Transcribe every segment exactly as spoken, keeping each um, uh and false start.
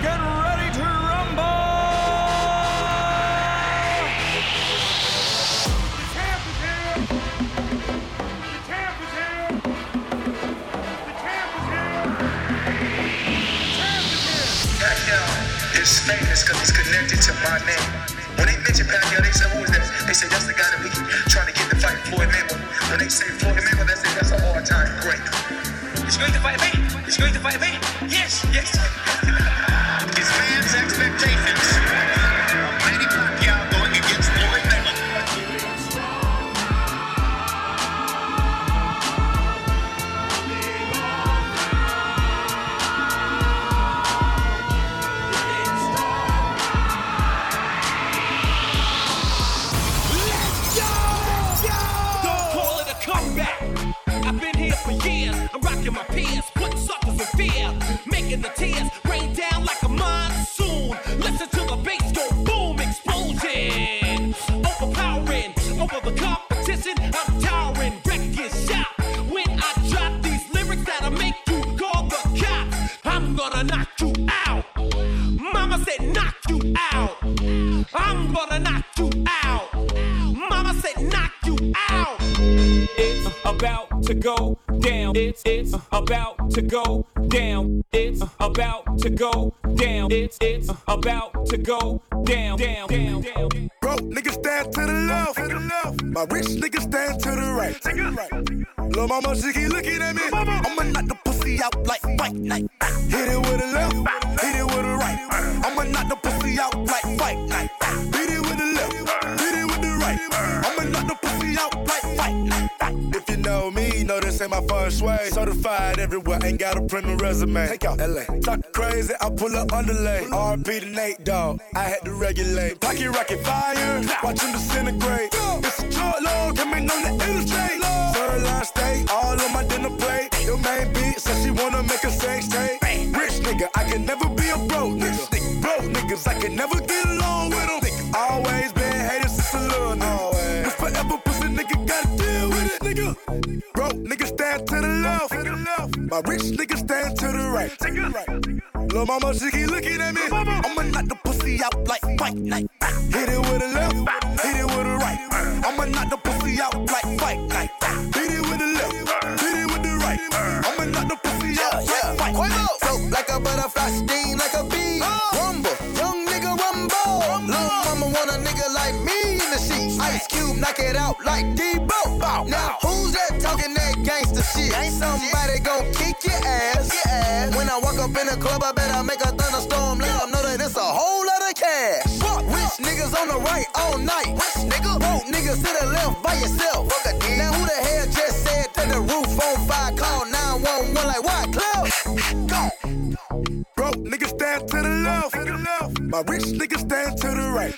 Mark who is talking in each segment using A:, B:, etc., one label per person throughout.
A: Get ready to rumble!
B: The champ is here! The champ is here! The champ is here! The champ is here!
C: Pacquiao is famous because he's connected to my name. When they mention Pacquiao, they say, who is that? They say, that's the guy that we trying to get to fight Floyd Mayweather. When they say Floyd Mayweather, they say, that's an all-time great. He's going to fight me? He's going to fight me? Yes, yes. His fans' expectations. Manny Pacquiao going against Floyd Mayweather.
D: Don't call it a comeback. I've been here for years. I'm rocking my peers, putting suckers in fear, making the tears rain down like a monsoon. Listen to the bass go boom, explosion, overpowering over the competition. I'm towering, record gets shot when I drop these lyrics that'll make you call the cops. I'm gonna knock you out. Mama said knock you out. I'm gonna knock you out. Mama said knock you out. It's about to go down. It's it's about to go down. It's about to go down. It's it's about to go down. Down, down, down.
E: Broke niggas stand to the left. My rich niggas stand to the right. Lil' mama, she keep looking at me. I'ma knock the pussy out like fight night. Hit it with the left, hit it with the right. I'ma knock the pussy out like fight night. Hit it with the left, hit it with the right. I'ma knock the pussy out like fight night. If you know me, know this ain't my first way. Certified everywhere, ain't gotta print a resume. Take out L A. Talk crazy, I pull up underlay. R I P to Nate Dogg, I had to regulate. Pocket rocket fire, watch him disintegrate. It's a short load, coming on the illustrate. Third line steak, all on my dinner plate. Your main beat says she wanna make a sex tape. Rich nigga, I can never be a broke nigga. Broke niggas, I can never get along with them. Always been hated since a little nigga. This forever pussy nigga gotta deal with it, nigga. Broke niggas stand to the left. My rich niggas stand to the right. Lil' mama, she keep looking at me. I'ma knock the pussy out like fight night. Hit it with the left, hit it with the right. I'ma knock the pussy out like fight night. Hit it with the left, hit it with the right. I'ma knock the pussy out like fight night.
F: Float like a butterfly, sting like a bee. Rumble, young nigga rumble. Lil' mama want a nigga like me in the sheets. Ice Cube knock it out like Debo. Now who's that talking that gangsta shit? Somebody gon' kick your ass. When I walk up in the club, I better make a thunderstorm. Let them know that it's a whole lot of cash. Rich niggas on the right all night. Broke niggas to the left by yourself. Now who the hell just said that the roof on fire? Call nine one one like what, Clef? Go.
E: Broke niggas stand to the left. My rich niggas stand to the right.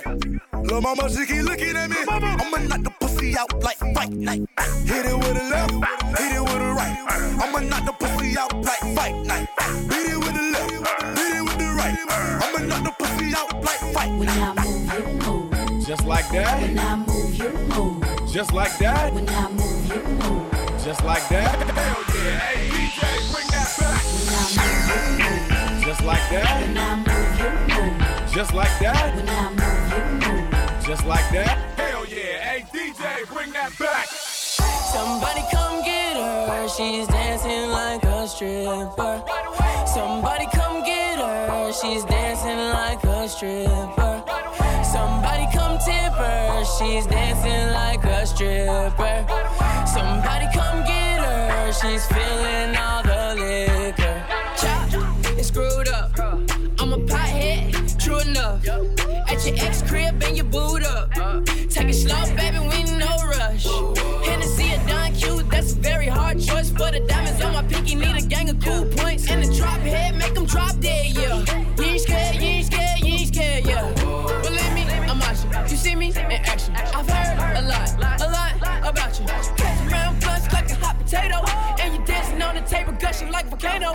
E: Lil' mama, she keep looking at me. I'ma knock the pussy out like fight night. Hit it with the left, hit it with the right. I'ma knock the pussy out like fight night. Hit it with the left, hit it with the right. I'ma knock the pussy out like fight
G: When
E: night.
G: I move, you move.
A: Just like that.
G: When I move, you move.
A: Just like that.
G: When I move, you move.
A: Just like that. Hell yeah. Hey, D J, bring that back.
G: When I move, you move.
A: Just like that.
G: When I move, you move.
A: Just like that.
G: When I move, you move.
A: Just like that. Hell yeah. Hey, D J, bring that back.
H: Somebody come get her, she's dancing like a stripper. Somebody come get her, she's dancing like a stripper. Somebody come tip her, she's dancing like a stripper. Somebody come get her, she's feeling all the liquor. Chop, it's screwed up. I'm a pothead, true enough. At your ex crib and your boot up. Take it slow, baby, we no rush. Hennessy or Don Q, that's a very hard choice. For the diamonds on my pinky, need a gang of cool points. And the drop head, make them drop dead, yeah. You ain't scared, you ain't scared, you ain't scared, yeah. Believe me, I'm watching. You see me in action. I've heard a lot, a lot about you. Catch around plus like a hot potato. And you dancing on the table, gushing like a volcano.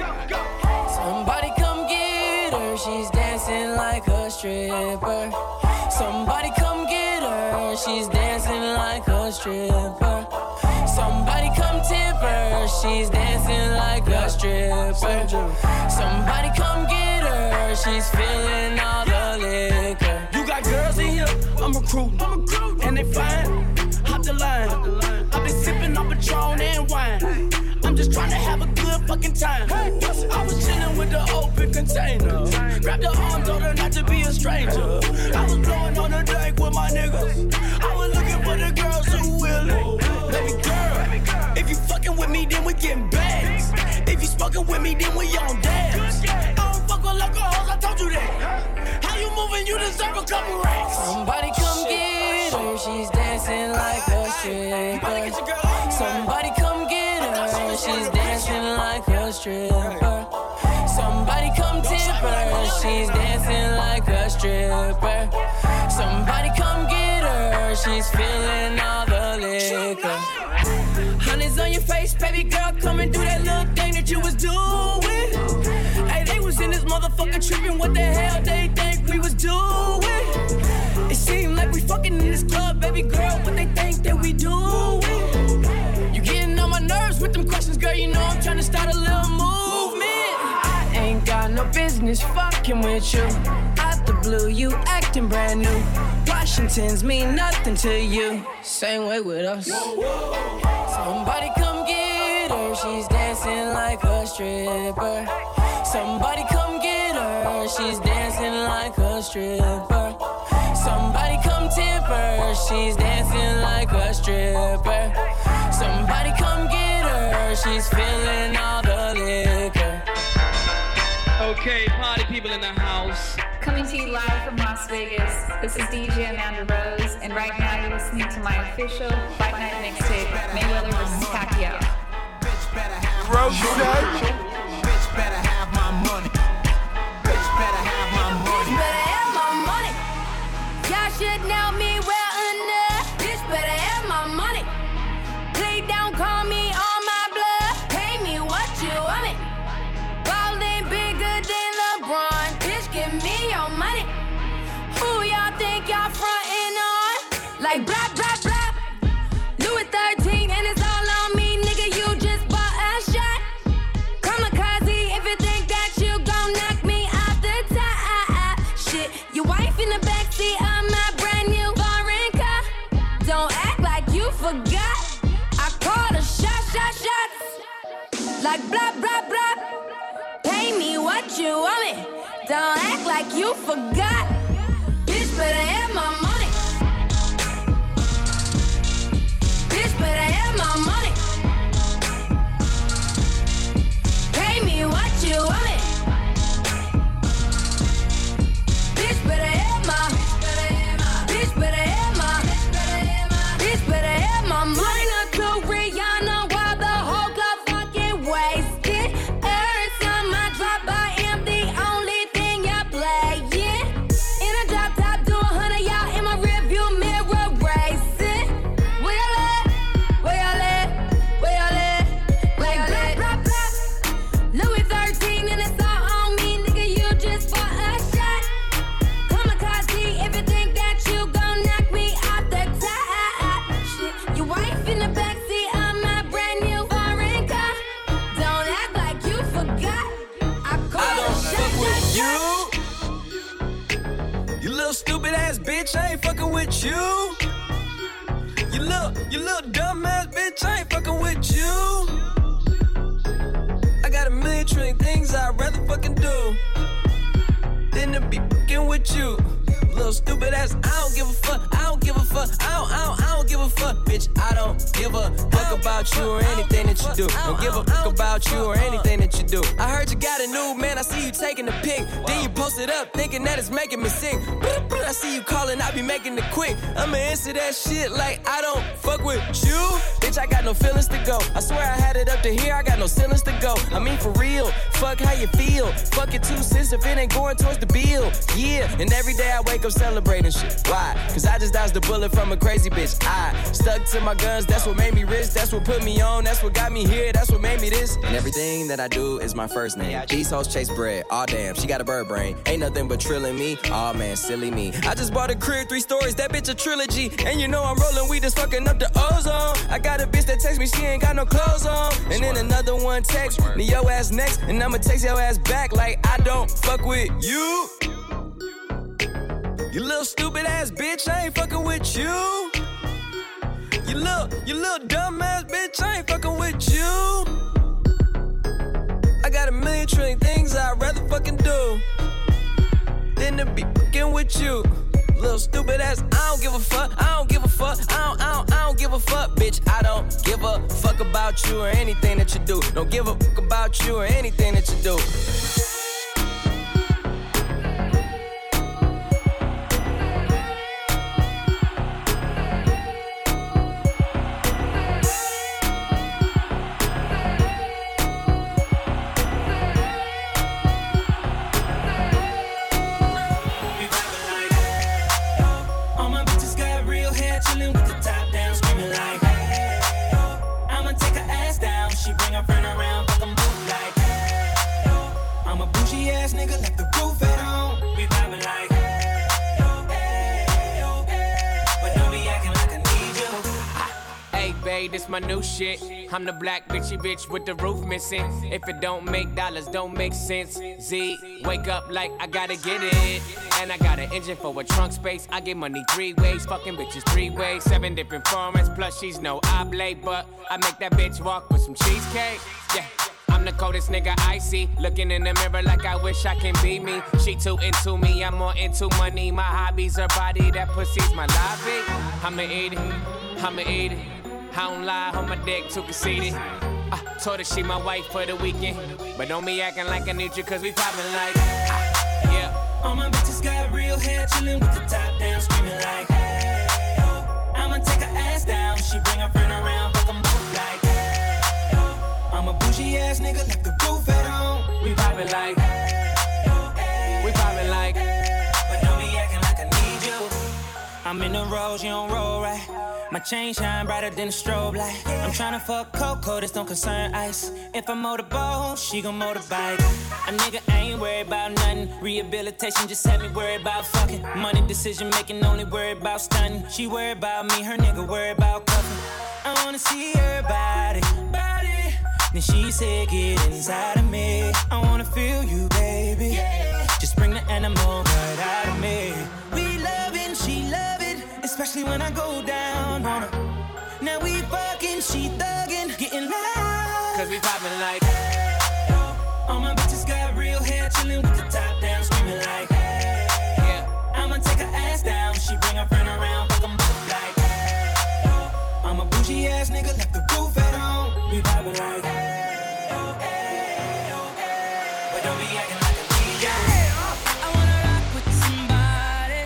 H: Somebody come get her, she's dancing like a stripper. Somebody come get her, she's dancing like a stripper. Somebody come tip her, she's dancing like a stripper. Somebody come get her, she's feeling all the liquor.
I: You got girls in here, I'm recruiting, I'm recruiting. And they fine, hop the line. I've been sipping on Patron and wine. I'm just trying to have a good fucking time. I was chilling with the open container. Grabbed the arm, told her not to be a stranger. I was blowing on the deck with my niggas. I was looking for the girls who willing. Baby girl, if you fucking with me, then we getting bags. If you smoking with me, then we on dabs. I don't fuck with local hoes, I told you that. How you moving, you deserve a couple racks.
H: Somebody come get her, she's dancing like a stripper. Somebody come get her, she's dancing like a stripper. Somebody come tip her, she's dancing like a stripper. Somebody come get her, she's feeling all the liquor. Honey's on your face, baby girl, come and do that little thing that you was doing. Hey, they was in this motherfucker tripping, what the hell they think we was doing? It seemed like we fucking in this club, baby girl, what they think that we doing? You getting on my nerves with them questions, girl, you know I'm trying to start a little movement. I ain't got no business fucking with you. Out the blue, you acting brand new. Washingtons mean nothing to you. Same way with us. Somebody come get her, she's dancing like a stripper. Somebody come get her, she's dancing like a stripper. Somebody come tip her, she's dancing like a stripper. Somebody come get her, she's feeling all the liquor.
J: Okay, party people in the house.
K: Coming to you live from Las Vegas, this is D J Amanda Rose, and right now you're listening to my official Fight Night mixtape, Mayweather versus Pacquiao.
L: Rose, bitch better have my money. Bitch better have my money.
M: Bitch better have my money. Y'all should know me well enough. Bitch better have my money. Please don't call me on my blood. Pay me what you want me. Ballin' bigger than LeBron. Bitch, give me your money. Who y'all think y'all frontin' on? Like blah, blah, blah. Louis thirteen and it's all on me, nigga, you just bought a shot. Kamikaze, if you think that you gon' knock me off the top. Shit, your wife in the backseat of my brand new foreign car. Don't act like you forgot. I called a shot, shot, shots. Like blah, blah, blah. Pay me what you want me. Don't act like you forgot. Bitch better have my money. Bitch better have my money. Pay me what you want me. Bitch better have my. Bitch better have my. Bitch better have my money. Not to Rihanna while the whole club fucking wasted. Every time I drop, I am the only thing y'all playing. In a drop top, do a hundred, y'all in my rearview mirror racing. Where y'all at? Where y'all at? Where y'all at? Like blah, blah, blah. Louis thirteen and it's all on me, nigga, you just bought a shot. Kamikaze, if you think that you gon' knock me off the top. Shit, your wife in the backseat of my brand new foreign car. Don't act like you forgot. I called a shot, shot, shot.
I: You, you little stupid ass bitch, I ain't fucking with you. You little, you little dumb ass bitch, I ain't fucking with you. I got a million trillion things I'd rather fucking do than to be fucking with you. Little stupid ass, I don't give a fuck, I don't give a fuck, I don't, I don't, I don't give a fuck, bitch. I don't give a fuck about you or anything that you do. Don't give a fuck about you or anything that you do. I heard you got a new man, I see you taking a pic. Then you post it up, thinking that it's making me sick. I see you calling, I be making it quick. I'ma answer that shit like I don't fuck with you. Bitch, I got no feelings to go. I swear I had it up to here, I got no ceilings to go. I mean for real, fuck how you feel. Fuck it two cents if it ain't going towards the bill. Yeah, and every day I wake up celebrating shit. Why? Cause I just
N: dodged the bullet from a crazy bitch. I stuck to my guns, that's what made me rich. That's what put me on, that's what got me here. That's what made me this. And everything that I do is my first name. These hoes chase bread, aw damn, she got a bird brain. Ain't nothing but trilling me, aw man, silly me. I just bought a crib, three stories, that bitch a trilogy. And you know I'm rolling weed, just fucking up the ozone. I got a bitch that text me, she ain't got no clothes on. And then another one text me, your ass next. And I'ma text your ass back like I don't fuck with you. You little stupid ass bitch, I ain't fucking with you. You little, you little dumb ass bitch, I ain't fucking with you. I got a million trillion things I'd rather fucking do than to be fucking with you. Little stupid ass, I don't give a fuck, I don't give a fuck, I don't, I don't, I don't give a fuck, bitch. I don't give a fuck about you or anything that you do. Don't give a fuck about you or anything that you do.
O: This my new shit. I'm the black bitchy bitch with the roof missing. If it don't make dollars, don't make sense. Z, wake up like I gotta get it. And I got an engine for a trunk space. I get money three ways, fucking bitches three ways. Seven different formats, plus she's no oblate. But I make that bitch walk with some cheesecake. Yeah. I'm the coldest nigga I see. Looking in the mirror like I wish I can be me. She too into me, I'm more into money. My hobby's her body, that pussy's my lobby. I'ma eat it, I'ma eat it. I don't lie, on my dick too conceited. I told her she my wife for the weekend. But don't be acting like I need you cause we poppin' like ah, yeah.
P: All my bitches got real hair, chillin' with the top down, screaming like hey, oh. I'ma take her ass down, she bring her friend around, fuck them both like hey, oh. I'm a bougie ass nigga, left the roof at home.
O: We poppin' like hey, oh, hey, we poppin' like
P: hey, but don't be acting like I need you. I'm in the rose, you don't roll right. My chain shine brighter than a strobe light. I'm tryna fuck Coco, this don't concern ice. If I motorboat, she gon' motorbike. A nigga ain't worried about nothing. Rehabilitation just had me worried about fucking. Money decision making, only worried about stunning. She worried about me, her nigga worried about cuffing. I wanna see her body, body. Then she said, get inside of me. I wanna feel you, baby. Yeah. Just bring the animal right out of me. We loving, she loving, especially when I go down on her. Now we fucking, she thuggin', getting loud.
O: Cause we poppin' like
P: hey, oh. All my bitches got real hair, chillin' with the top down, screaming like hey, yeah. I'ma take her ass down, she bring her friend around, fuck them both like hey, oh. I'm a bougie ass nigga, left the roof at home. We poppin' like hey, oh, hey, oh, hey. But don't be acting like a D J.
H: I wanna rock with somebody.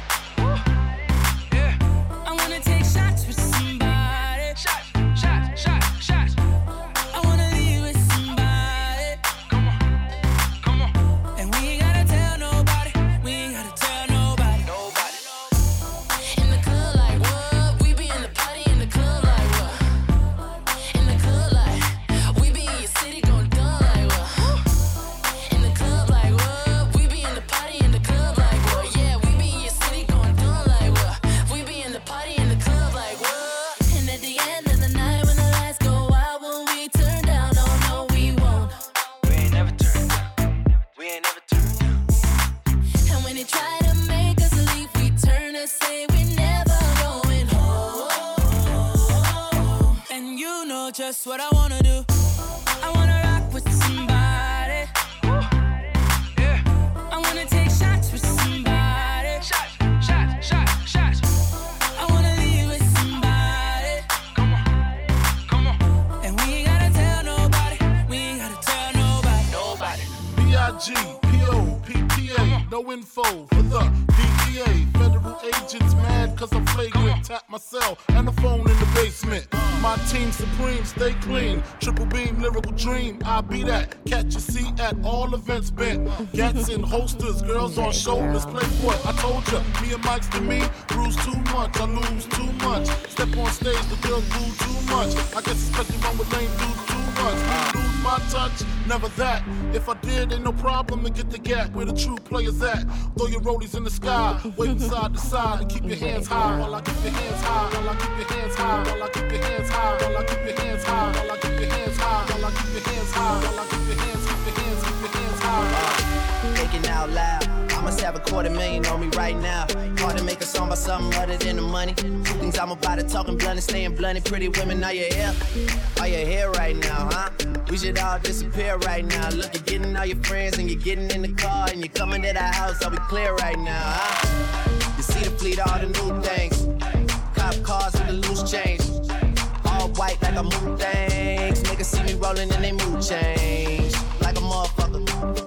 H: Yeah. I wanna take shots with somebody.
O: Shots, shots, shots, shots.
H: I wanna leave with somebody.
O: Come on, come on.
H: And we ain't gotta tell nobody. We ain't gotta tell nobody.
O: Nobody.
H: In the club like what? We be in the party in the club like what? In the club like we be in your city gon' done like what? In the club like what? We be in the party in the club like what? Yeah, we be in your city gon' done like what? We be in the party in the club like what? And at the end of the night when the lights go out, when we turn down, oh no we won't.
N: We ain't never turned down. We ain't never turned down.
H: And when they try to make us leave, we turn and say we never going home. And you know just what I wanna do. I wanna rock with somebody.
O: Yeah.
H: I wanna take shots with somebody.
O: Shots, shots, shots, shots.
H: I wanna leave with somebody.
O: Come on, come on.
H: And we ain't gotta tell nobody. We ain't gotta tell nobody.
O: Nobody.
Q: B I G, P O, P P A, no info for the D E A. Federal agents mad cause I'm flagrant. Tap my cell and the phone in the basement. basement. My team supreme, stay clean. Triple beam, lyrical dream. I be that. Catch a seat at all events bent. Gats in holsters, girls on shoulders. Playboy, I told ya. Me and Mike's to me, bruise too much. I lose too much. Step on stage, the girls boo too much. I guess it's cause you run with lame dudes too much. You lose my touch, never that. If I did, ain't no problem to get the gap where the true players at. Throw your rollies in the sky, waving side to side, and keep your hands high. While I keep your hands high, while I keep your hands high, while I keep your hands high, while I keep your hands high, while I keep your hands high, while I keep your hands high, while I keep your hands, keep your hands, keep your hands high.
R: Thinking out loud, I must have a quarter million on me right now. Hard to make a song about something other than the money. Two things I'm about to talking blunt and staying blunt. Pretty women, are you here? Are you here right now, huh? We should all disappear right now. Look, you're getting all your friends and you're getting in the car and you're coming to the house. Are we clear right now, huh? You see the fleet, all the new things. Cop cars with the loose change. All white like a mood things. Niggas see me rolling and they mood change. Like a motherfucker.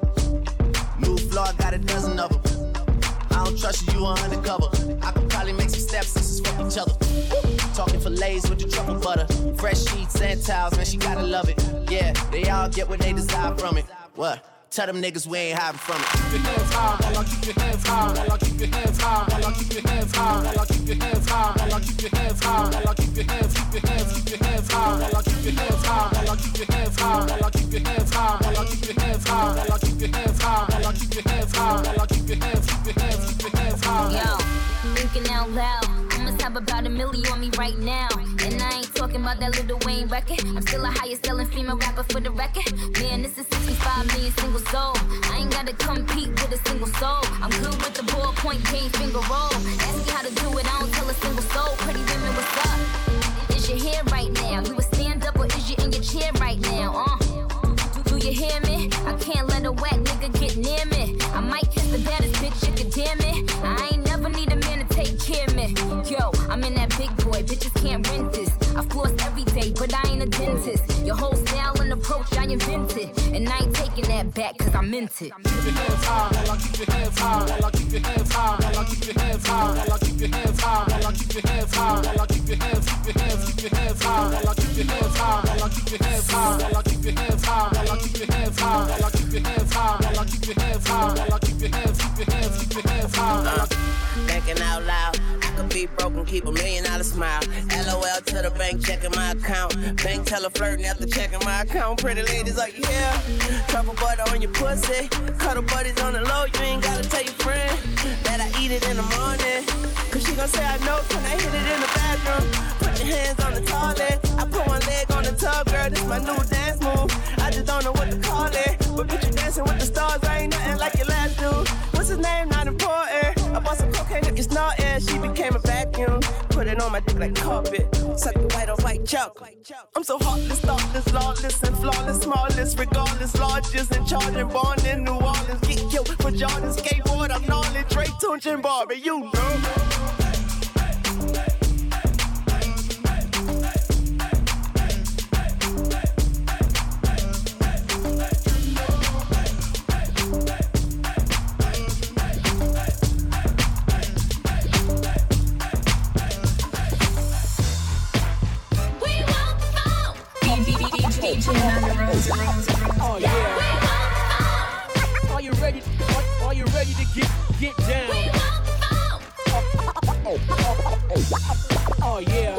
R: New floor, I got a dozen of them. I don't trust you, you are undercover. I could probably make some step sisters fuck each other. Talking fillets with the truffle butter. Fresh sheets and towels, man, she gotta love it. Yeah, they all get what they desire from it. What? Tell them niggas we ain't hiding from it.
Q: Keep your hands high, while I keep your hands high, while I keep your hands high, while I keep your hands high, while I keep your hands high, while I keep your hands high, while I keep your hands, keep your hands, keep your hands high, while I keep your hands high, while I keep your hands high, while I keep your hands high, while I keep your hands high, while I keep your hands high, while I keep your hands high, while I keep your hands, keep your hands, keep your hands high.
M: Yo, thinking out loud. I must have about a million on me right now. And I ain't talking about that Lil Wayne record. I'm still a highest selling female rapper for the record. Man, this is sixty-five million single soul. I ain't gotta compete with a single soul. I'm good with the ballpoint game finger roll. Ask me how to do it, I don't tell a single soul. Pretty women, what's up? Is your hair right now? You a stand up or is you in your chair right now? Uh, do, do you hear me? I can't let a whack nigga get near me. I might kiss the baddest bitch, you can damn it. I ain't never need a man to take care of me. Yo, I'm in that big boy, bitches can't rent this. I floss every day, but I ain't a dentist. Your whole style and approach I invented. And I ain't taking that back, cause I meant it.
Q: Keep your hands high, while I keep your hands high, while I keep your hands high, while I keep your hands high, while I keep your hands high, while I keep your hands high, while I keep your hands, keep your hands, keep your hands high, while I keep your hands high, while I keep your hands high, while I keep your hands high, while I keep your hands high, while I keep your hands high, while I keep your hands high, while I keep your hands, keep your hands, keep your hands high.
R: Thinking out loud, I could be broke and keep a million dollar smile. L O L to the bank, checking my account. Bank teller flirting after checking my account. Pretty ladies like, yeah. Truffle butter on your pussy. Cuddle buddies on the low, you ain't gotta tell your friend that I eat it in the morning. Cause she gon' say I know when I hit it in the bathroom. Put your hands on the toilet. I put one leg on the tub, girl, this my new dance move. I just don't know what to call it. But bitch, you dancing with the stars, I ain't nothing like your last dude. What's his name? Not important. I bought some cocaine, look, it's not air. She became a vacuum. Put it on my dick like carpet. Suck the white off like chocolate. I'm so heartless, thoughtless, lawless, and flawless, smallest, regardless, largest, and charging, born in New Orleans. Get killed for Jordan, skateboard, I'm gnarly, Drake, Tunch, and Barbie, you know.
J: Oh yeah. Are you ready? Are, are you ready to get get down? Oh yeah.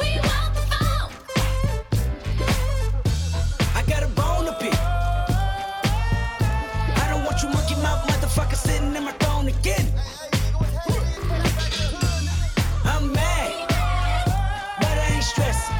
P: I got a bone to pick. I don't want you monkey mouth motherfucker sitting in my throne again. I'm mad, but I ain't stressing.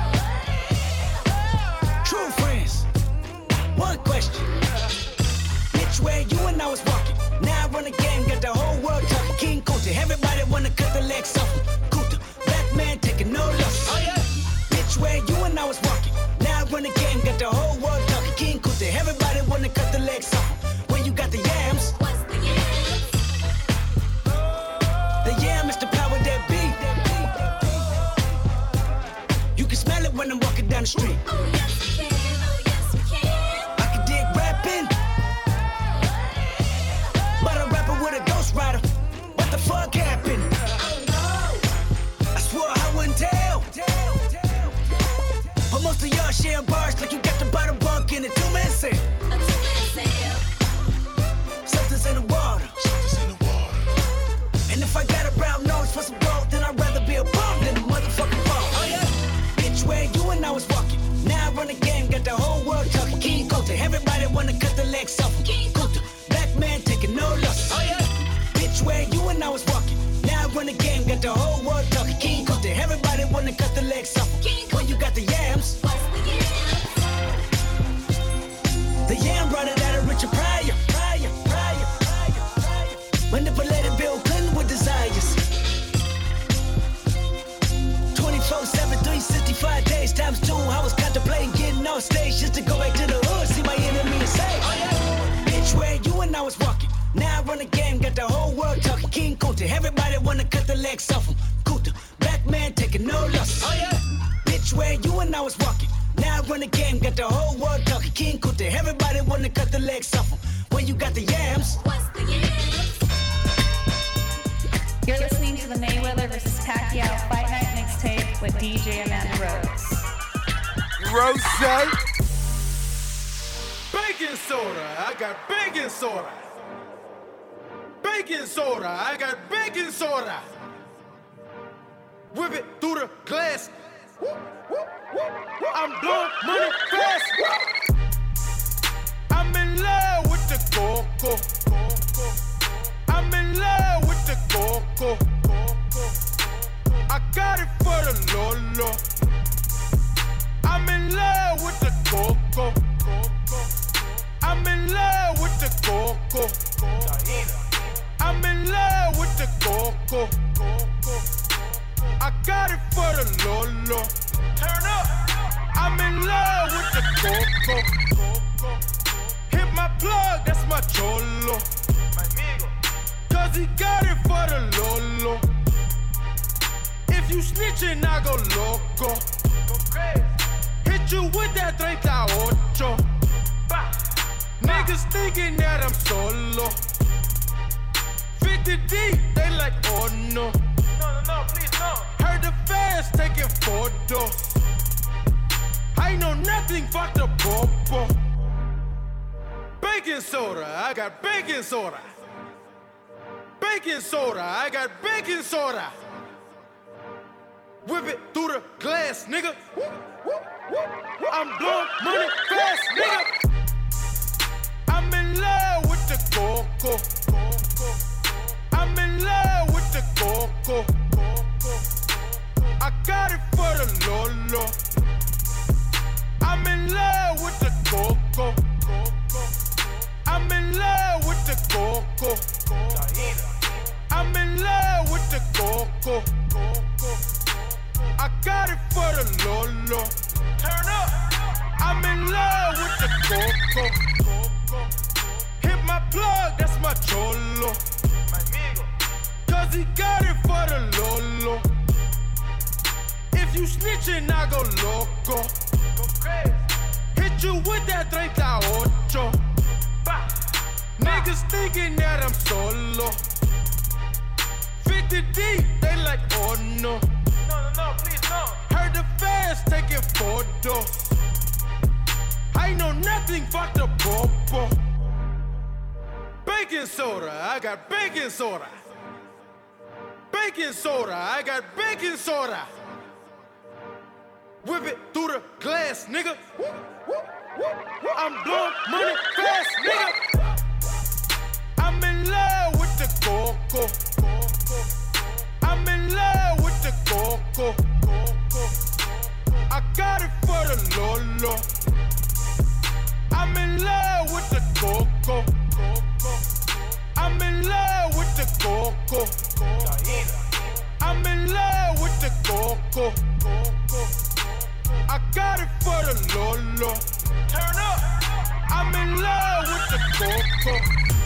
P: True friends. One question. Bitch, where you and I was walking. Now I run the game, got the whole world talking. King Kunta, everybody wanna cut the legs off. Kunta, black man taking no loss. Oh yeah. Bitch, where you and I was walking. Now I run the game, got the whole world talking. King Kunta, everybody wanna cut the legs off. Where you got the yams? What's the yams? The yam is the power that be. You can smell it when I'm walking down the street. Oh yes we can, oh yes we can. I can dig rapping, but a rapper with a ghost rider. What the fuck happened? Oh no. Kunta. Everybody wanna cut the legs off him. King Kunta. Black man taking no losses. Oh yeah. Bitch, where you and I was walking. Now I run the game, got the whole world talking. King Kunta. Everybody wanna cut the legs off him. When you got the yams. The yam brought it out of Richard Pryor. Pryor, Pryor, Pryor, Pryor. Manipulated Bill Clinton with desires. twenty-four seven, three sixty-five days times two. I was contemplating getting on stage just to go back to the hood, see my enemy and say, oh yeah. Bitch, where you and I was walking. Now I run the game, got the whole world talking. King Kunta, everybody wanna cut the legs off him. Kunta, black man taking no losses. Oh yeah. Bitch, where you and I was walking. Now I run the game, got the whole world talking. King Kunta, everybody wanna cut the legs off him. When you got the yams. What's the yams?
K: You're listening to the Mayweather versus Pacquiao Fight Night Mixtape with D J Amanda Rose.
E: Rose.
A: Baking soda, I got baking soda. Baking soda, I got baking soda. Whip it through the glass. I'm blowing money fast. I'm in love with the coco. I'm in love with the coco. I got it for the Lolo. I'm in love with the coco. I'm in love with the coco. I'm in love with the coco. I got it for the Lolo. Turn up. I'm in love with the coco. Hit my plug, that's my cholo. Cause he got it for the Lolo. If you snitchin', I go loco. Hit you with that thirty-eight. Niggas thinking that I'm solo. fifty deep, they like, oh no. No, no, no, please no. Heard the fans taking photos. I know nothing but the popo. Baking soda, I got baking soda. Baking soda, I got baking soda. Whip it through the glass, nigga. I'm blowing money fast, nigga. I'm in love with the coco. I'm in love with the coco. I got it for the Lolo. I'm in love with the coco. I'm in love with the coco. I'm in love with the coco. I got it for the Lolo. Turn up. I'm in love with the coco. Hit my plug, that's my cholo. Cause he got it for the Lolo. If you snitchin', I go loco. Hit you with that thirty-eight. Niggas thinking that I'm solo. fifty deep, they like, oh no. No, no, no, please no. Heard the fans taking photos. I know nothing but the popo. Baking soda, I got baking soda. Baking soda, I got baking soda. Whip it through the glass, nigga. I'm blowing money fast, nigga. I'm in love with the coco. I'm in love with the coco. I got it for the Lolo. I'm in love with the coco. I'm in love with the coco. I'm in love with the coco. I got it for the Lolo. Turn up. I'm in love with the coco.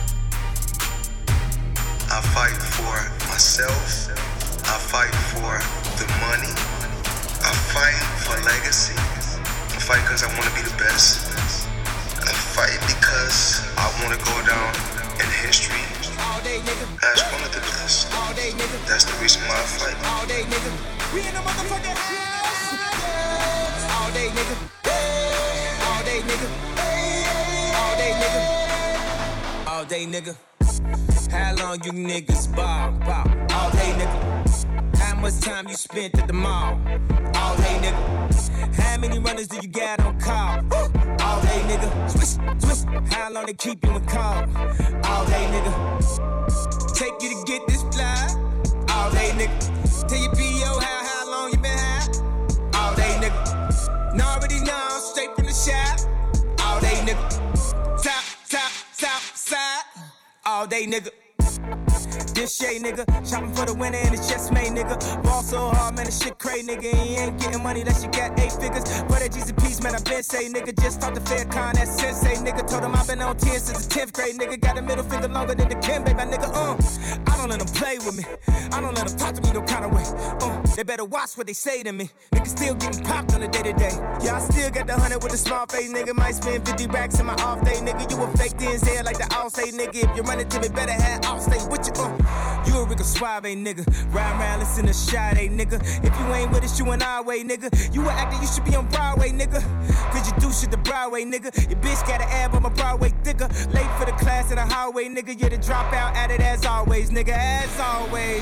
C: I fight for myself. I fight for the money. I fight for legacy. I fight because I want to be the best. I fight because I want to go down in history as one of the best. That's the reason why I fight.
L: All day, nigga. We in the motherfucking house. All day, nigga. All day, nigga. All day, nigga. All day, nigga. How long you niggas ball, ball? All day, nigga. How much time you spent at the mall? All day, nigga. How many runners do you got on call? All day, nigga. Switch Twist, how long they keep you in call? All day, nigga. Take you to get this fly. All day, nigga. Tell your P O how, how long you been high. All day, nigga. And already know, straight from the shop. All day, nigga. Top, top, top, side. All day, nigga. This shade, nigga. Shopping for the winner and it's just made, nigga. Ball so hard, man, this shit crazy, nigga. He ain't getting money unless you got eight figures. For that Jesus peace, man, I been say, nigga. Just talked to Faircon, that sensei, nigga. Told him I've been on ten since the tenth grade, nigga. Got a middle finger longer than the Kim, baby, my nigga. Uh, I don't let them play with me. I don't let them talk to me no kind of way. Uh, they better watch what they say to me. Nigga still getting popped on the day to day. Yeah, I still got the hundred with the small face, nigga. Might spend fifty racks in my off day, nigga. You a fake D N Z like the all say, nigga. If you run it to me, better have all stay with you. Uh, you a Rico Suave, nigga. Ride around, listen to Sade, nigga. If you ain't with us, you an our way, nigga. You an actor, you should be on Broadway, nigga. Cause you do shit the Broadway, nigga. Your bitch got an ab on my Broadway thicker. Late for the class in the hallway, nigga. You're the dropout at it as always, nigga. As always.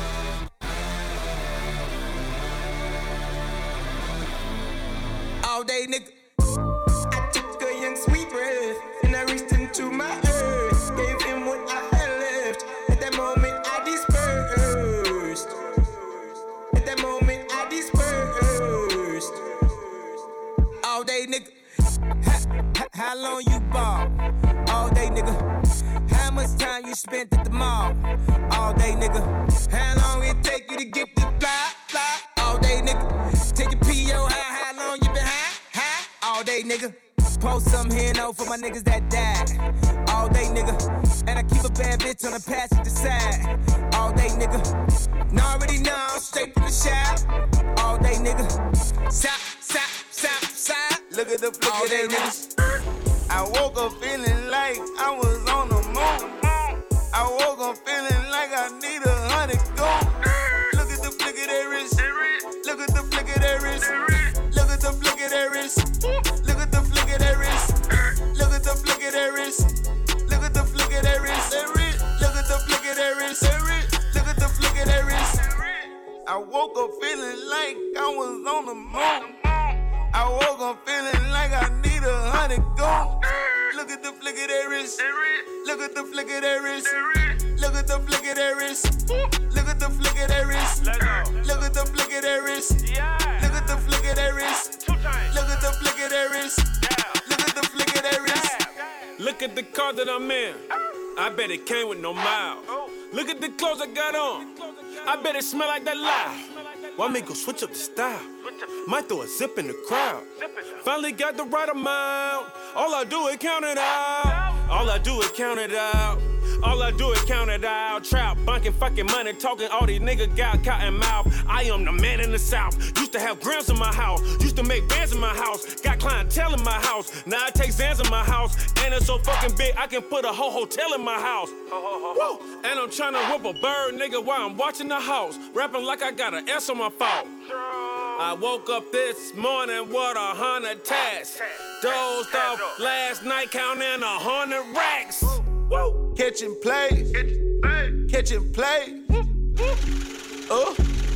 L: All day, nigga. I took a young sweet breath and I reached into my earth. Gave him what I had left. At that moment, I dispersed. At that moment, I dispersed. All day, nigga. How, how, how long you ball? All day, nigga. How much time you spent at the mall? All day, nigga. How long it take you to get the fly, fly? All day, nigga. Take your P O, how, how long you been high, high? All day, nigga. Post some here no for my niggas that died. All day, nigga. And I keep a bad bitch on the passenger side. All day, nigga. And already know, straight from the shop. All day, nigga. Sop, sop, sop, sop. Look at the look all day, nigga. I woke up feeling like I was on the moon. I woke up feeling like I need a hundred gold. Look at the flick of their wrist. Look at the flick of their wrist. Look at the flick of their wrist. Look at the flick of their wrist. Look at the flick of their wrist. Look at the flick of their wrist. Look at the flick of their wrist. Look at the flick of their wrist. I woke up feeling like I was on the moon. I woke up feeling like I need a hundred gold. Look at the flick of their wrist. Look at the flick of their wrist. Look at the flick of their wrist. Look at the flick of their wrist. Look at the flick of their wrist. Look at the flick of their wrist. Look at the flick of their wrist. Look at the flick of their wrist.
S: Look at the car that I'm in. I bet it came with no miles. Look at the clothes I got on. I bet it smell like that lie. Why me go switch up the style? Might throw a zip in the crowd. Finally got the right amount. All I do is count it out. All I do is count it out. All I do is count it out. Trap, bunking, fucking money, talking. All these niggas got cotton mouth. I am the man in the South. Used to have grams in my house. Used to make bands in my house. Got clientele in my house. Now I take Zans in my house. And it's so fucking big, I can put a whole hotel in my house. Woo! And I'm trying to whip a bird, nigga, while I'm watching the house. Rapping like I got an S on my phone. I woke up this morning with a hundred tats. Dozed off last night, counting a hundred racks. Woo!
A: Catching plays, catching play. Oh.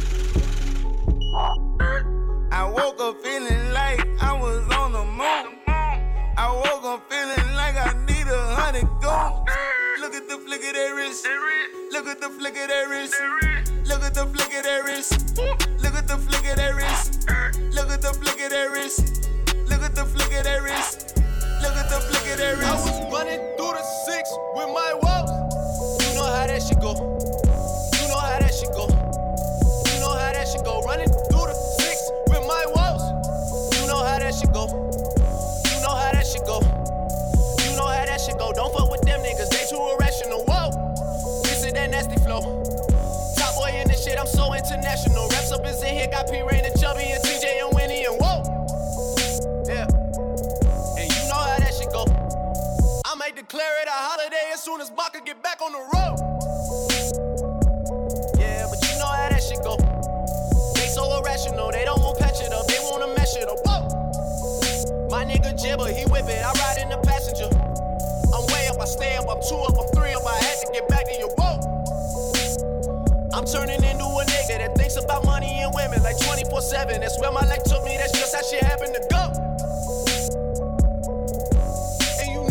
A: I woke up feeling like I was on the moon. I woke up feeling like I need a hundred gold. Look at the flick of their wrist. Look at the flick of their wrist. Look at the flick of their wrist. Look at the flick of their wrist. Look at the flick of their wrist. Look at the flick of their wrist. Look at the flick of their wrist.
T: I was running through the six with my woes. You know how that shit go. You know how that shit go. You know how that shit go. Running through the six with my woes. You know how that shit go. You know how that shit go. You know how that shit go. Don't fuck with them niggas, they too irrational. Whoa, this is that nasty flow. Top boy in this shit, I'm so international. Raps up is in here, got P Rain and Chubby and T J and Winnie and whoa. Yeah. And you know how that shit go. I might declare it a holiday as soon as Baka get back on the road. Yeah, but you know how that shit go. They so irrational, they don't want patch it up, they wanna mesh it up. Whoa. My nigga Jibber, he whip it, I ride in the passenger. I'm way up, I stay up, I'm two up, I'm three up, I had to get back to your boat. I'm turning into a nigga that thinks about money and women like twenty-four seven. That's where my life took me, that's just how shit happened to go. And you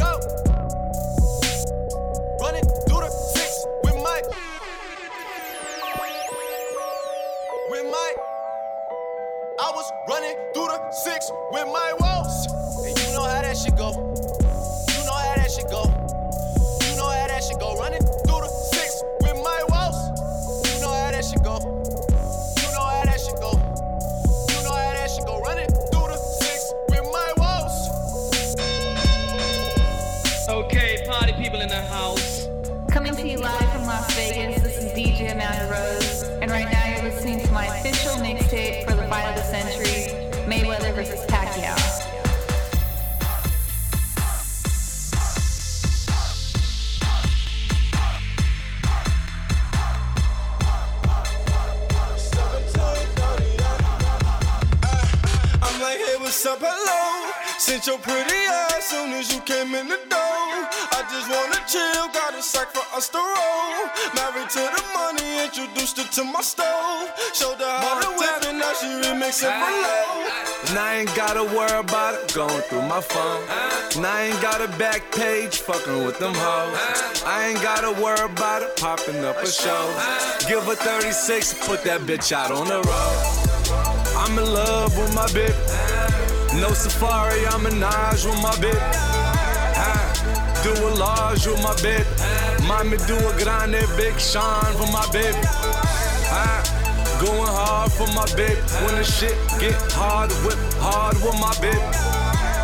J: people in the house.
K: Coming to you live from Las Vegas, this is D J Amanda Rose, and right now you're listening to my official mixtape for the fight of the century, Mayweather versus Pacquiao.
T: I'm like, hey, what's up, hello? Sent your pretty ass soon as you came in the door. I just wanna chill, got a sack for us to roll. Married to the money, introduced her to my stove. Showed her how to whip and now she remixing for low.
U: And I ain't gotta worry about it going through my phone. And I ain't got a back page fucking with them hoes. I ain't gotta worry about it popping up a show. Give her thirty-six, put that bitch out on the road. I'm in love with my bitch. No safari, I'm a Naj with my bitch. Ah, do a large with my bitch. Mommy do a grande, Big Sean for my bitch. Ah, going hard for my bitch. When the shit get hard, whip hard with my bitch.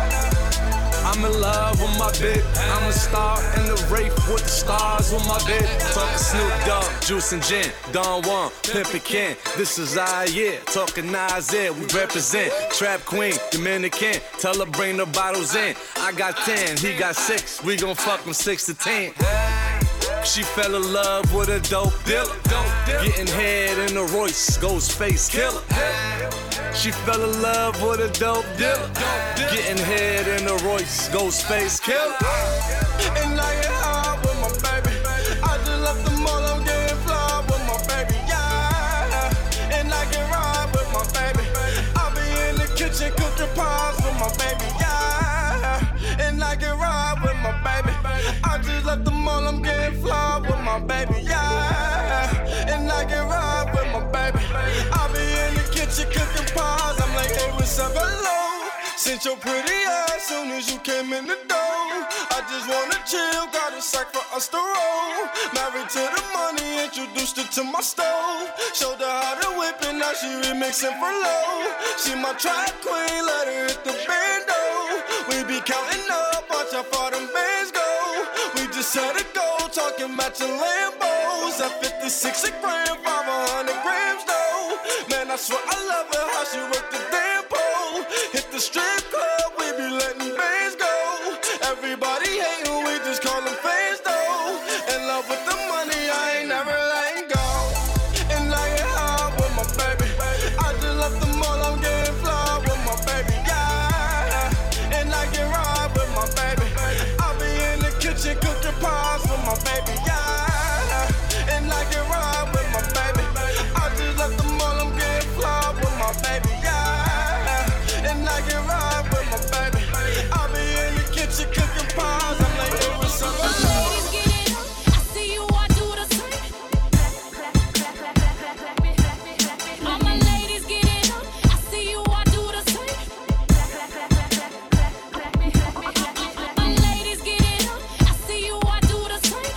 U: I'm in love with my bitch. I'm a star in the race with the stars with my bitch. Talking Snoop Dogg, Juice and Gin, Don Juan, Pimpin' Ken. This is our year. Talking Nasir, we represent. Trap Queen, Dominican. Tell her bring the bottles in. I got ten, he got six. We gon' fuck him six to ten. She fell in love with a dope dealer. Getting head in a Royce, Ghostface killer. She fell in love with a dope dealer. Getting head in a Royce, Ghostface killer.
T: And I get hard with my baby. I just left the mall, I'm getting fly with my baby, yeah. And I can ride with my baby. I'll be in the kitchen cooking pies with my baby, yeah. And I can ride with my baby. I just left the mall, I'm getting fly with my baby, yeah. And I can ride with my baby. I'll be in the kitchen cooking pies. I'm like, hey, what's up, hello? Sent your pretty ass soon as you came in the door. I just wanna chill, got a sack for us to roll. Married to the money, introduced her to my stove. Showed her how to whip and now she remixing for low. She my track queen, let her hit the bando. We be counting up, watch how far them bands go. We just had a goal, talking matching Lambos. At fifty-six a gram, five hundred grams though. Man, I swear I love her, how she worked the damn pole. Hit the strip club, we be letting bands go. Everybody hating, we just call them fans though. In love with the money, I ain't never letting go. And I get high with my baby. I just left the mall, I'm getting fly with my baby, yeah. And I can ride with my baby. I'll be in the kitchen cooking pies with my baby, yeah. And I can ride with my baby. I just left the mall, I'm getting fly with my baby, yeah. And I can ride with my baby. I'll be in the kitchen cooking pies. I'm like, hey, what's up?
M: Ladies, get it up. I see you, I do the same. All my ladies, get it up. I see you, I do the same. All my ladies, get it up. I see you, I do the same.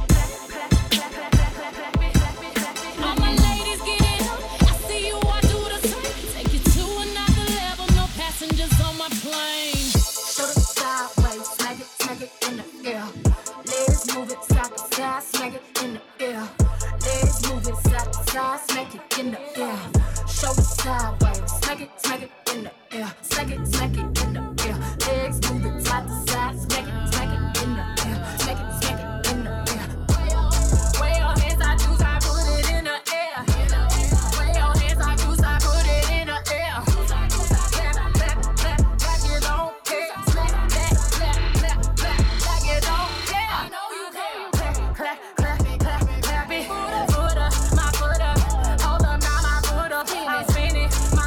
M: All my ladies, get it up. I see you, I do the same. Take you to another level, no passengers on my plane.
G: Show it sideways, smack it, smack it in the air. Legs move it side to side, smack it in the air. Legs move it side to side, smack it in the air. Show it sideways, smack it, smack it in the air. Smack it, smack it in the air. Legs move it side to side, smack it, smack it in the air. Smack it, smack it in the air. Way your hands, I choose, I put it in the air. Way your hands, I choose, I put it in the air. Clap, clap, clap, like you don't care. Clap, clap, clap, clap, clap, like you don't care. I know you care. Clap, clap, clap, clap, clap it. Foot up, my foot up. Hold up, now my foot up. I spin it.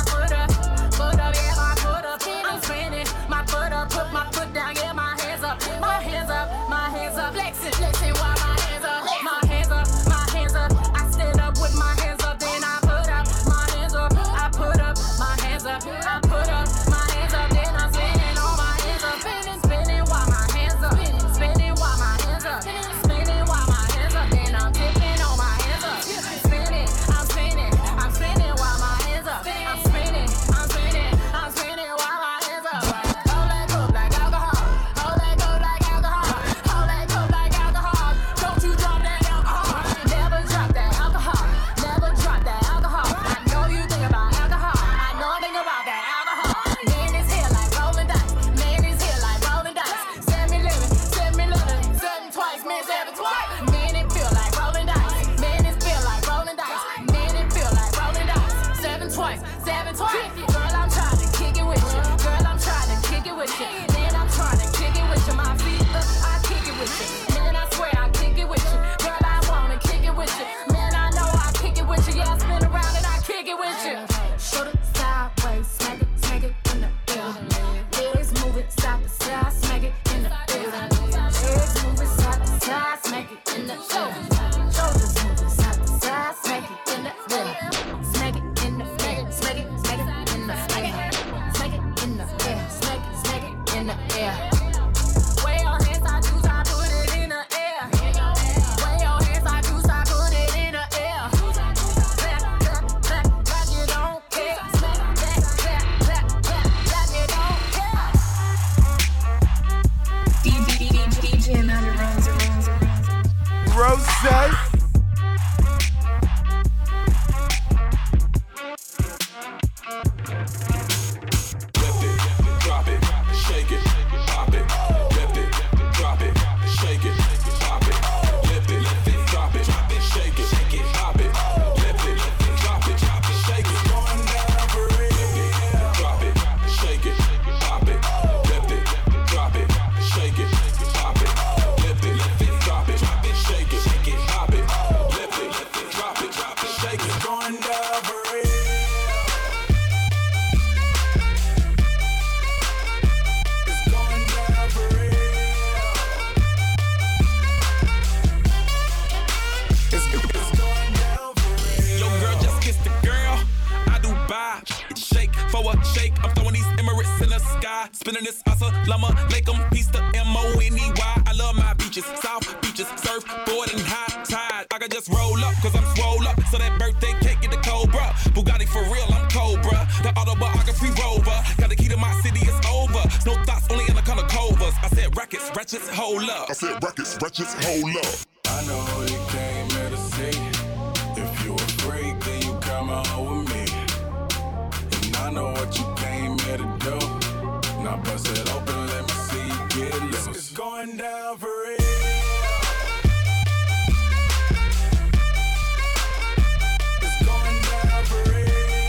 E: Rose.
B: Spinning this assalamu alaikum, peace to M O N E Y. I love my beaches, south beaches, surfboard and high tide. I can just roll up, cause I'm swole up. So that birthday cake get the Cobra. Bugatti for real, I'm Cobra. The autobiography rover. Got the key to my city, it's over. No thoughts, only in the color covers. I said rackets, ratchets, hold up.
V: I said rackets, ratchets, hold up.
U: I know you came here to see. If you a freak, then you come on with me. And I know what you came here to do. Now bust it open, let me see you get loose. It's going down for real. It's going down for real.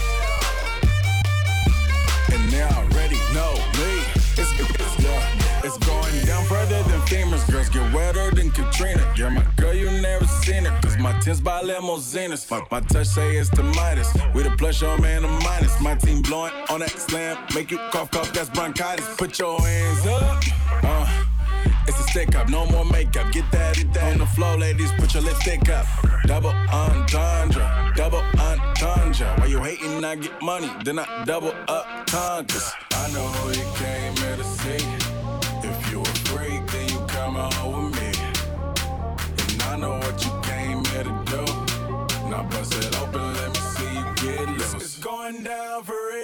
U: And they already know me. It's, it's, yeah, it's going down further than FEMA's. Girls get wetter than Katrina. Yeah, my girl, you never seen her. Cause my tins by limousines. My, my touch say it's the Midas. We the plus your man a minus. My team blowing on that slam. Make you cough, cough, that's bronchitis. Put your hands up. Uh, it's a stick up, no more makeup. Get that, get that on the floor, ladies. Put your lipstick up. Double entendre, double entendre. While you hating, I get money. Then I double up conquers. I know who you came here to see. If you a freak, then you come on with me. And I know what you came here to do. Now bust it open, let me see you get loose. It's going down for real.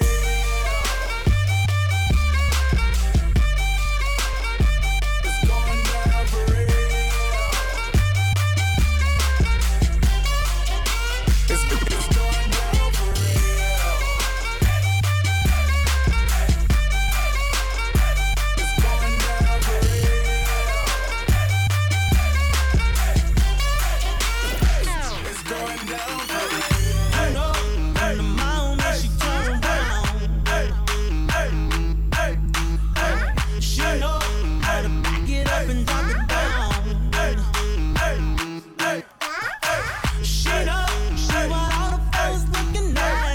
U: It's going down for real. It's, it's going down for real. It's going down for real. It's going down for real.
P: You know, on the mound, she turn around. She know how to back it up and drop it down. She know she want all the fellas looking at.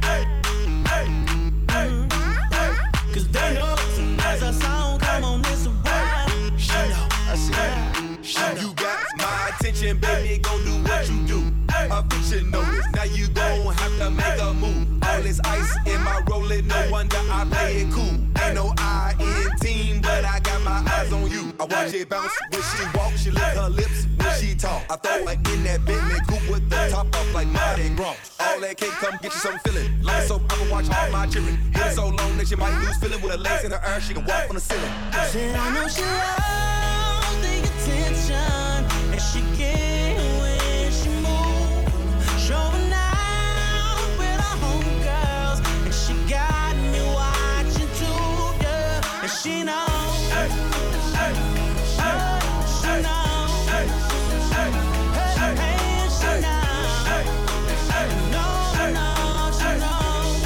P: Cause they know soon as our sound come on, it's a ride. She know,
T: I see. You got my attention, baby, go do what you do. A fiction notice, now you gon' have to make a move. All this ice in my rolling, no wonder I play it cool. Ain't no I in team, but I got my eyes on you. I watch it bounce when she walk, she lick her lips when she talk. I throw like in that Bentley coupe with the top up like Mardi Gras. All that cake come get you some feeling. Like soap, I'ma watch all my children. Hit it so long that she might lose feeling. With her legs in her air, she can walk on the ceiling.
P: Said I know she loves the attention, and she get when she moves. Showing out with her homegirls, and she got me watching too, yeah. And she knows, she knows, hey, she knows, no, no, she knows,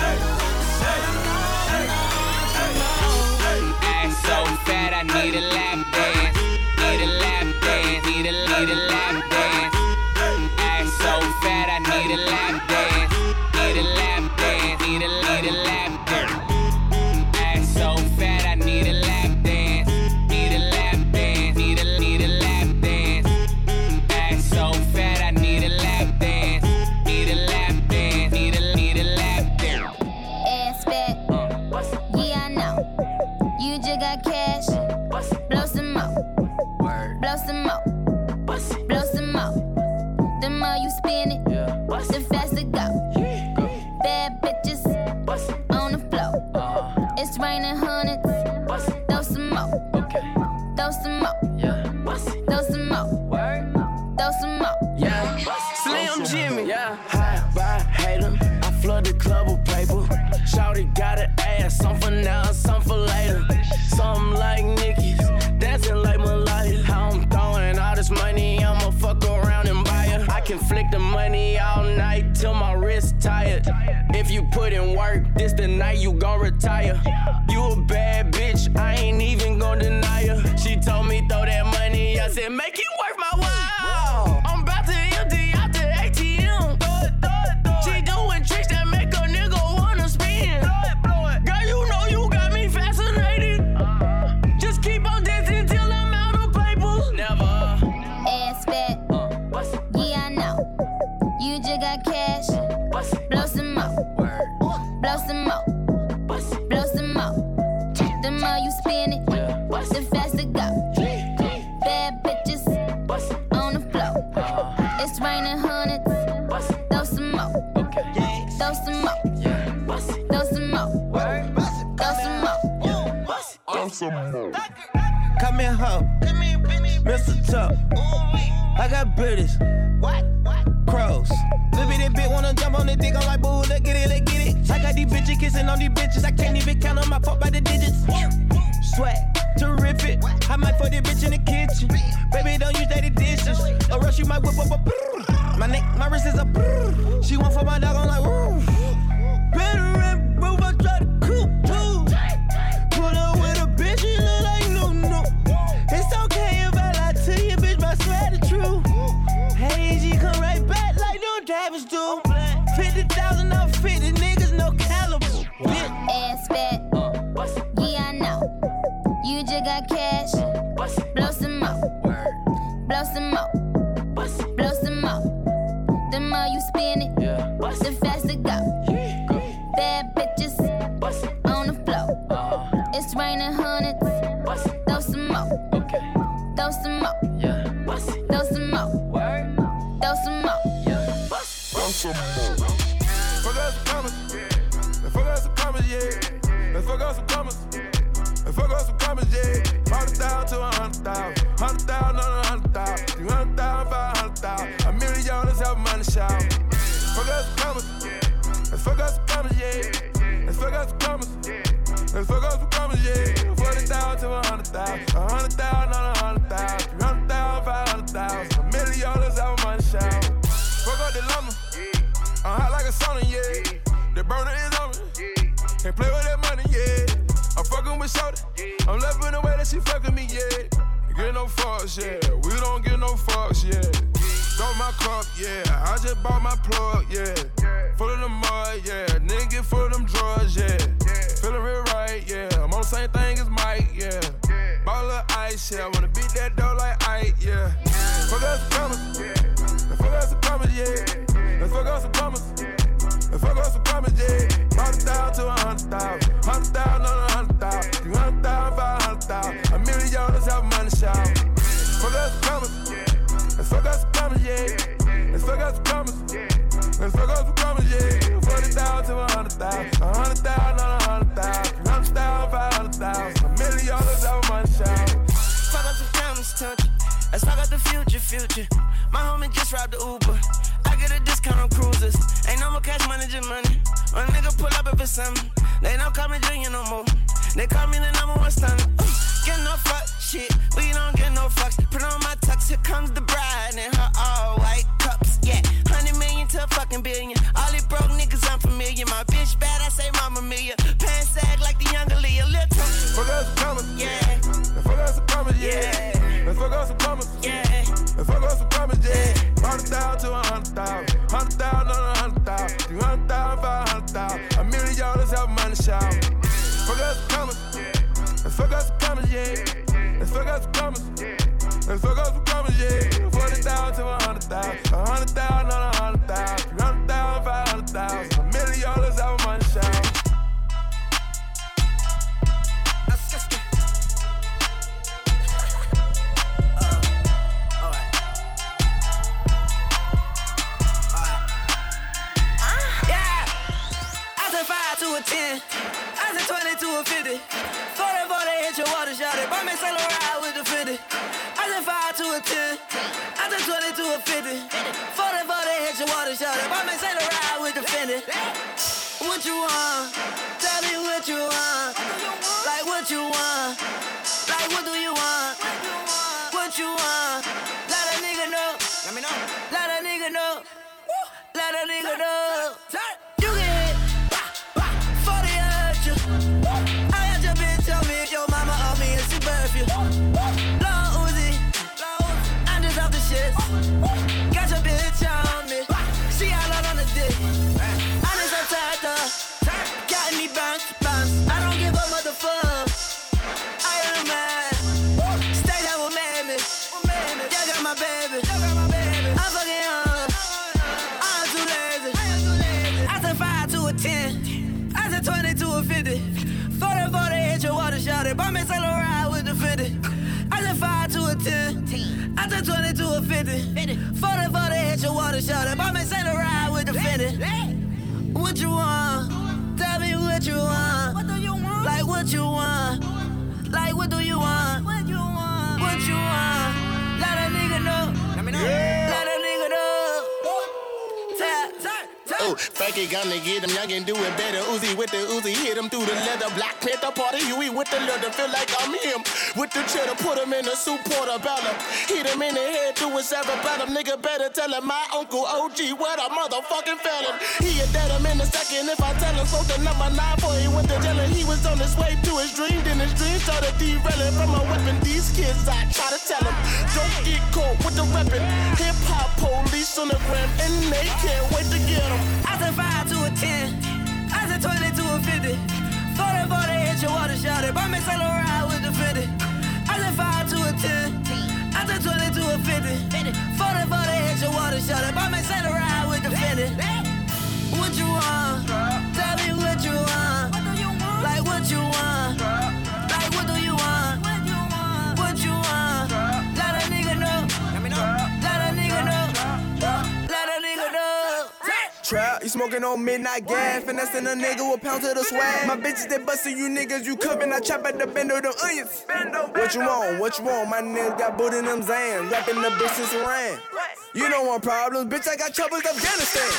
O: Ass so fat, I need a lap dance. Need a lap dance. Need a, need a lap dance. Ass so fat, I need a lap dance. Need a lap dance. Need a, need a lap dance. Ass so fat, I need a lap dance. Need a lap dance. Need a, need a lap dance. Ass so fat, I need a lap dance. Need a lap dance. Need a, need a lap dance.
W: Ass fat, yeah I know. You just got cash, blow some more, blow some more, blow some more. The more you spin it, the faster it go. Bad bitches on the floor. It's raining hundreds. Throw some more, throw some more, throw some more, throw some more.
D: flick the money all night till my wrist tired. If you put in work, this the night you gon' retire. You a bad bitch, I ain't even gon' deny her. She told me throw that money, I said make it worth my while. I'm about to empty out the A T M. She doing tricks that make a nigga wanna spin. Girl, you know you got me fascinated. Just keep on dancing till I'm out of paper. Never.
W: Ass fat. Yeah, I know. You just got cash. Blow some more. Blow some more. Blow some more. The more you spin it, the faster go. Bad bitches on the floor. It's raining hundreds. Throw some more. Throw some more. Throw some more. Throw some more.
U: Throw some more.
L: Come here, ho. Mister Tuck. I got bitches. What? Crows. Little bit bitch wanna jump on the dick. I'm like, boo, let's get it, let's get it. I got these bitches kissing on these bitches. I can't even count on my fuck by the digits. Sweat. Terrific. I might fuck this bitch in the kitchen. Baby, don't use dirty dishes. Or else you might whip up a brrr. My neck, my wrist is a brrr. She want for my dog, I'm like, woo. Better rap, bro, I try to coop too. Put up with a bitch, she look like no, no. It's okay if I lie to you, bitch, but I swear the truth. Hey, G, come right back like no dabbers do. fifty thousand off fifty niggas, no caliber. Bitch.
W: Ass fat. Yeah, I know. You just got cash. Blow some more. Blow some more. Blow some more. The more you spin it, the faster go. Bad bitches on the floor. It's raining hundreds. Throw some more. Throw some more. Throw some more. Throw some more.
U: Throw some more.
A: Fuck us some commas. Let's fuck us some commas, yeah. Let's fuck us some commas. Let's fuck us some commas, yeah. Hundred thousand to a hundred thousand. Hundred thousand on a hundred thousand. Three hundred thousand, five hundred thousand. A million dollars have money shout. Fuck us some commas. Let's fuck us some commas, yeah. Let's fuck us some commas. Let's fuck us some commas, yeah. Forty thousand to a hundred thousand. A hundred thousand on a hundred thousand. Three hundred thousand, five hundred thousand. A million dollars have money shout. Fuck up the lumber. I'm hot like a sauna, yeah. The burner is on me. Can't play with that money, yeah. I'm fucking with Shorty. I'm loving the way that she fucking me, yeah. Get no fucks, yeah. We don't get no fucks, yeah. Throw my cup, yeah. I just bought my plug, yeah. Full of the mud, yeah. Nigga full of them drugs, yeah. Feeling real right, yeah. I'm on the same thing as Mike, yeah. Ball of ice, yeah. I wanna beat that dough like Ike, yeah. Fuck us some commas, yeah. Fuck us some commas, yeah. Let's fuck us some commas. Let's fuck us some commas, yeah. Hundred thousand to a hundred thousand. Hundred thousand on a hundred thousand. Three hundred thousand, five hundred thousand. A million dollars have money shout. Fuck us some commas. Let's fuck us some commas, yeah. Let's fuck us some commas. Let's fuck us some commas, yeah. Forty thousand to a hundred thousand. A hundred thousand on a hundred thousand. Three hundred thousand, five hundred thousand. A million dollars have money shout.
L: Fuck up some cameras, touch. Let's fuck up the future, future. My homie just robbed the Uber. I get a discount on cruises. Ain't no more cash money, just money. When a nigga pull up if it's something. They don't call me Junior no more. They call me the number one stunner. Get no fuck shit. We don't get no fucks. Put on my tux. Here comes the bride and her all white cups. Yeah, hundred million to a fucking billion. All these broke niggas unfamiliar. My bitch bad, I say mama Mia. Pants sag like the younger Leah. Little
A: fuck us some commas.
L: Yeah.
A: Let's fuck us some commas, yeah. Let's fuck us some commas.
L: Yeah.
A: Let's fuck us some commas, yeah. Hundred thousand to a hundred thousand. Hundred thousand on a hundred thousand. Three hundred thousand, five hundred thousand. A million dollars have money shout. Fuck us some commas. Let's fuck us some commas, yeah. Let's fuck us some commas. Let's fuck us some commas, yeah. Forty thousand to a hundred thousand. A hundred thousand on a hundred thousand. Three hundred thousand, five hundred thousand. A million dollars have money shout.
L: ten. I said twenty to a fifty. forty, forty, hit your water shot it. Buy me Saint Laurent with the fifty. I said five to a ten. I said twenty to a fifty. forty, forty, hit your water shot it. Buy me Saint Laurent with the fifty. What you want? Tell me what you want. Like what you want. Like what do you want? What you want? Let a nigga know. Let me know. Let a nigga know.
F: ten. I turn twenty to a fifty. forty, forty, hit your water shot. If I may say the ride with the fifty. What you want? Tell me what you want. What do you want? Like what you want? Like what do you want? What you want? What you want? Let a nigga know. Let me know. Let a nigga know. Tap, tap.
I: Oh, Frankie gonna get him, young and do it better. Uzi with the Uzi, hit him through the leather. Black Panther party, Huey with the leather. Feel like I'm him. With the cheddar, put him in the soup portobello. Hit him in the head through his cerebellum. Nigga better tell him my uncle O G what a motherfucking felon. He a dead him in a second if I tell him. So the number nine boy, he went to jail and he was on his way to his dream. Then his dream started derailing from a weapon. These kids, I try to tell them, don't get caught with the weapon. Hip hop police on the gram and they can't wait to get him.
F: I said five to a ten. I said twenty to a fifty. forty, forty, hit your water shot. If I make a ride with the fifty. I said five to a ten. I said twenty to a fifty. forty, forty, hit your water shot. If I make a ride with the fifty. What you want? Tell me what you want. Like what you want? Like what do you want? What you want? Let a nigga know. Let a nigga know. Let a nigga know.
U: Trap, you smoking on midnight gas, finessing a nigga with pounds of the swag. My bitches, they bustin' you niggas, you cookin', I chop at the bend of them onions. What you want, what you want, my niggas got boot in them Zans, rapping the bitches around. You don't want problems, bitch, I got troubles, Afghanistan.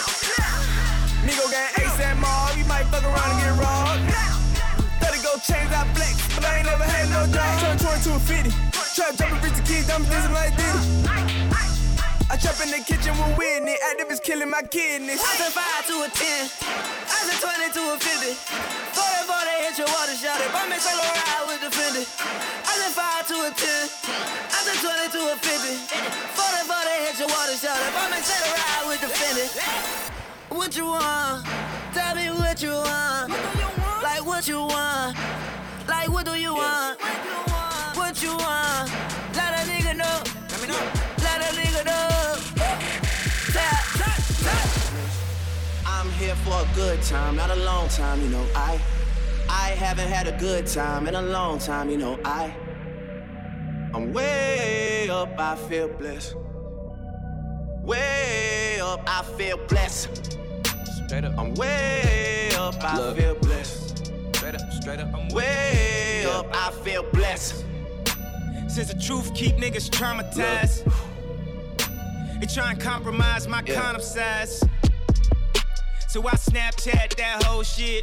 U: Nigga gang ASAP mob, you might fuck around and get robbed. Better go change that flex, but I ain't never had no job. Turn twenty to a fifty, trap jumping, reach the kids, I'm dancing like Diddy. I trap in the kitchen with Whitney, activists killing my kidneys.
F: I said five to a ten, I said twenty to a fifty. forty, forty, hit your water shot. If I make a ride with the fifty. I said five to a ten, I said twenty to a fifty. forty, forty, hit your water shot. If I make a ride with the fifty. What you want? Tell me what you want. Like what you want? Like what do you want? What you want? Let a nigga know. Let me know. Let a nigga know.
I: I'm here for a good time, not a long time, you know. I, I haven't had a good time in a long time, you know. I, I'm way up, I feel blessed. Way up, I feel blessed. Straight up, I'm way up, I Look. feel blessed. Straight up, straight up, I'm way yeah. up, I feel blessed.
N: Since the truth keep niggas traumatized. Look. They try and compromise my yeah. condom size. So I Snapchat that whole shit.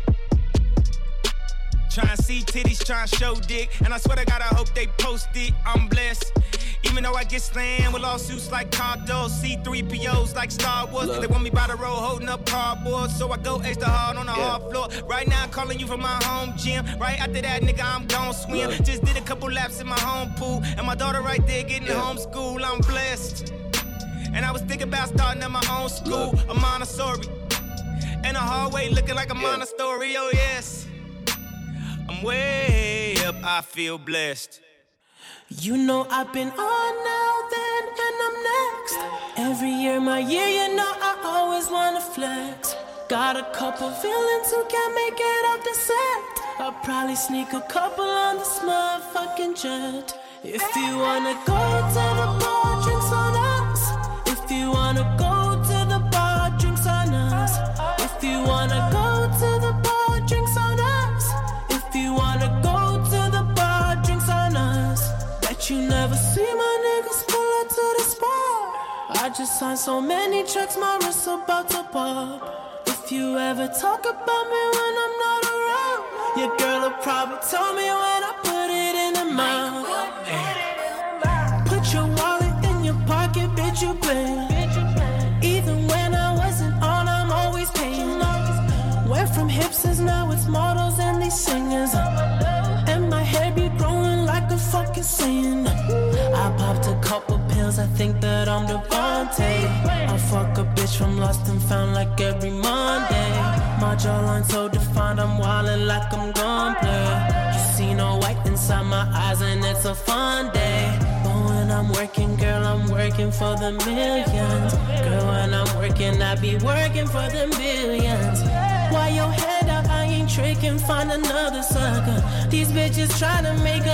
N: Tryna see titties, tryna show dick. And I swear to God, I hope they post it. I'm blessed. Even though I get slammed with lawsuits like Cardo, C three P Os like Star Wars. Look. They want me by the road holding up cardboard. So I go extra hard on the yeah. hard floor. Right now I'm calling you from my home gym. Right after that, nigga, I'm gon' swim. Look. Just did a couple laps in my home pool. And my daughter right there getting yeah. homeschool. I'm blessed. And I was thinking about starting at my own school, Look. a Montessori. And a hallway looking like a yeah. Montessori, oh yes. I'm way up, I feel blessed.
H: You know I've been on now, then, and I'm next. Every year, my year, you know I always wanna flex. Got a couple villains who can't make it off the set. I'll probably sneak a couple on this motherfucking jet. If you wanna go to the bar, drinks on us. If you wanna go to the bar, drinks on us. If you wanna go to the bar, drinks on us. If you wanna go to the bar, drinks on us. Bet you never see my niggas pull up to the spot. I just signed so many checks, my wrist's about to pop. If you ever talk about me when I'm not around, your girl will probably tell me when I put it in her mouth. Put your wallet in your pocket, bitch, you pay. Even when I wasn't on, I'm always paying. Went from hipsters, now it's models and these singers. And my hair be growing like a fucking sin. I popped a couple pills, I think that I'm Devontae. I fuck a bitch from Lost and Found like every Monday. My jawline so defined, I'm wildin' like I'm gon' play. You see no white inside my eyes and it's a fun day. But when I'm working, girl, I'm working for the millions. Girl, when I'm working, I be working for the billions. Why your head up, I ain't tricking, find another sucker. These bitches tryna make a living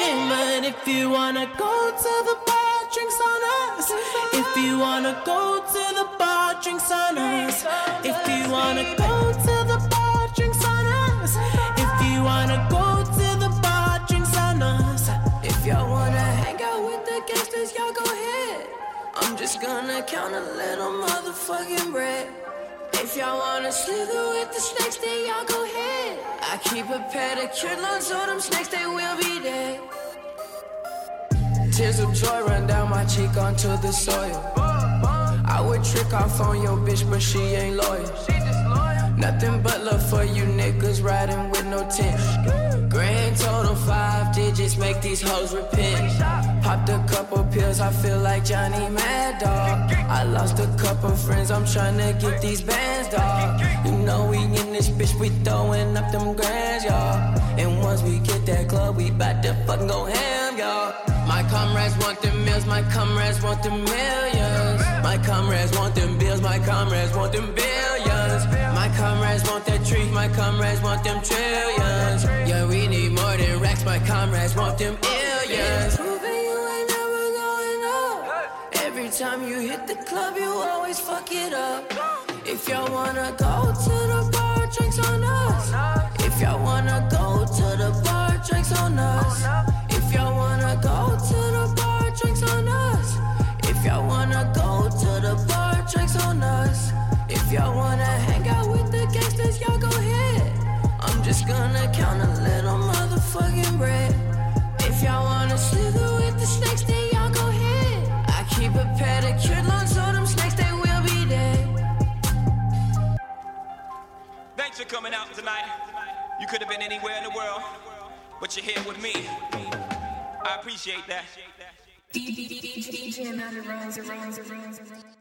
H: drinking, but if you wanna go to the bar, drinks on us. If you wanna go to the bar, drinks on us. If you wanna go to the bar, drinks on us. If you wanna go to the bar, drinks on us. If y'all wanna hang out with the gangsters, y'all go ahead. I'm just gonna count a little motherfucking bread. If y'all wanna slither with the snakes, then y'all go ahead. I keep a pedicure line so them snakes, they will be dead. Tears of joy run down my cheek onto the soil. I would trick off on your bitch, but she ain't loyal. Nothing but love for you niggas riding with no tent. Grand total five digits, make these hoes repent. Popped a couple pills, I feel like Johnny Mad Dog. I lost a couple friends, I'm tryna get these bands, dog. You know we in this bitch, we throwing up them grands, y'all. And once we get that club, we bout to fucking go ham, y'all. My comrades want them meals, my comrades want them millions. My comrades want them bills, my comrades want them billions. My comrades want that treat, my comrades want them trillions. Yeah, we need more than racks, my comrades want them billions. Proving you ain't never going up. Every time you hit the club, you always fuck it up. If y'all wanna go to the bar, drinks on us. If y'all wanna go to the bar, drinks on us. If y'all wanna go to the bar, drinks on us. If y'all wanna go to the bar, drinks on us. If y'all wanna hang out with the gangsters, y'all go ahead. I'm just gonna count a little motherfucking bread. If y'all wanna slither with the snakes, then y'all go ahead. I keep a pedicure line so them snakes, they will be dead.
J: Thanks for coming out tonight. You could have been anywhere in the world, but you're here with me. I appreciate that.
K: D J Amanda Rose, Rose, Rose, Rose.